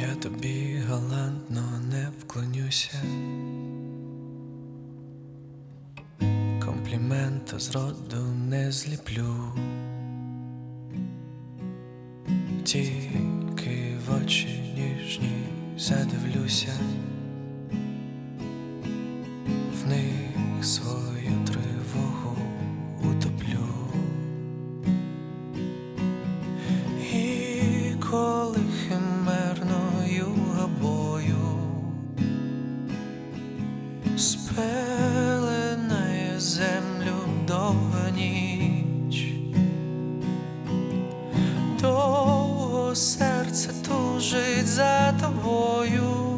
Я тобі галантно не вклонюся, комплімента зроду не зліплю, тільки в очі ніжні задивлюся, в них свою тривогу утоплю. І коли химерною габою спеленає землю довга ніч, довго серце тужить за тобою.